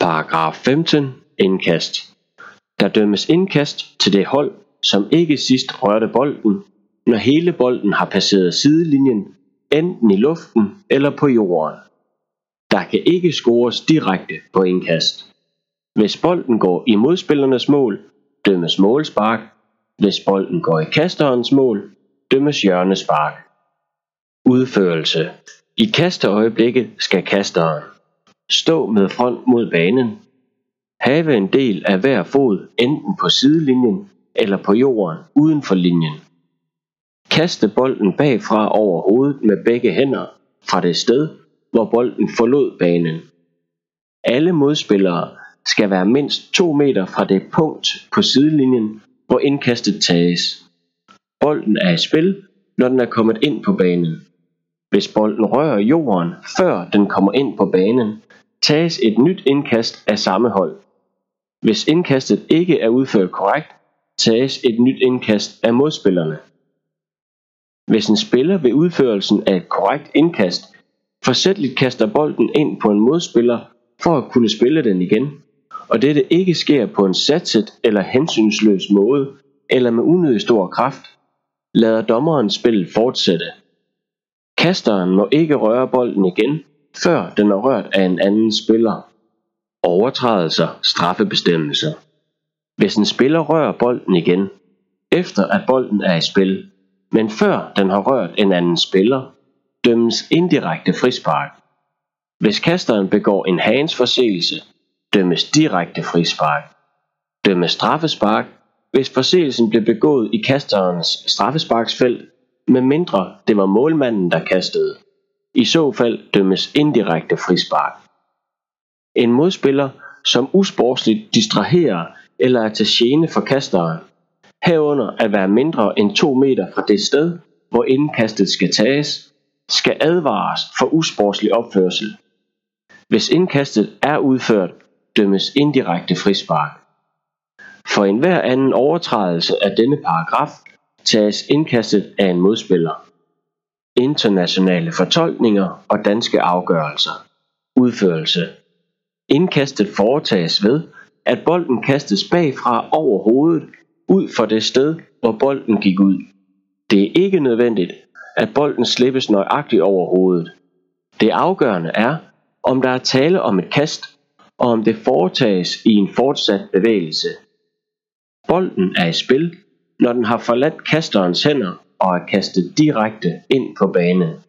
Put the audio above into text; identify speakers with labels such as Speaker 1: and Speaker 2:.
Speaker 1: Paragraf 15. Indkast. Der dømmes indkast til det hold, som ikke sidst rørte bolden, når hele bolden har passeret sidelinjen, enten i luften eller på jorden. Der kan ikke scores direkte på indkast. Hvis bolden går i modspillernes mål, dømmes målspark. Hvis bolden går i kasterens mål, dømmes hjørnespark. Udførelse. I kasteøjeblikket skal kasteren stå med front mod banen, have en del af hver fod enten på sidelinjen eller på jorden uden for linjen, kaste bolden bagfra over hovedet med begge hænder fra det sted, hvor bolden forlod banen. Alle modspillere skal være mindst 2 meter fra det punkt på sidelinjen, hvor indkastet tages. Bolden er i spil, når den er kommet ind på banen. Hvis bolden rører jorden, før den kommer ind på banen, tages et nyt indkast af samme hold. Hvis indkastet ikke er udført korrekt, tages et nyt indkast af modspillerne. Hvis en spiller ved udførelsen af et korrekt indkast forsætligt kaster bolden ind på en modspiller for at kunne spille den igen, og dette ikke sker på en satset eller hensynsløs måde eller med unødig stor kraft, lader dommeren spillet fortsætte. Kasteren må ikke røre bolden igen, før den er rørt af en anden spiller. Overtrædelser, straffebestemmelser. Hvis en spiller rører bolden igen, efter at bolden er i spil, men før den har rørt en anden spiller, dømmes indirekte frispark. Hvis kasteren begår en handsforseelse, dømmes direkte frispark. Dømmes straffespark, hvis forseelsen blev begået i kasterens straffesparksfelt, medmindre det var målmanden, der kastede. I så fald dømmes indirekte frispark. En modspiller, som usportsligt distraherer eller er til gene for kasteren, herunder at være mindre end 2 meter fra det sted, hvor indkastet skal tages, skal advares for usportslig opførsel. Hvis indkastet er udført, dømmes indirekte frispark. For enhver anden overtrædelse af denne paragraf tages indkastet af en modspiller. Internationale fortolkninger og danske afgørelser. Udførelse. Indkastet foretages ved, at bolden kastes bagfra over hovedet ud for det sted, hvor bolden gik ud. Det er ikke nødvendigt, at bolden slippes nøjagtigt over hovedet. Det afgørende er, om der er tale om et kast, og om det foretages i en fortsat bevægelse. Bolden er i spil, når den har forladt kasterens hænder og er kastet direkte ind på banen.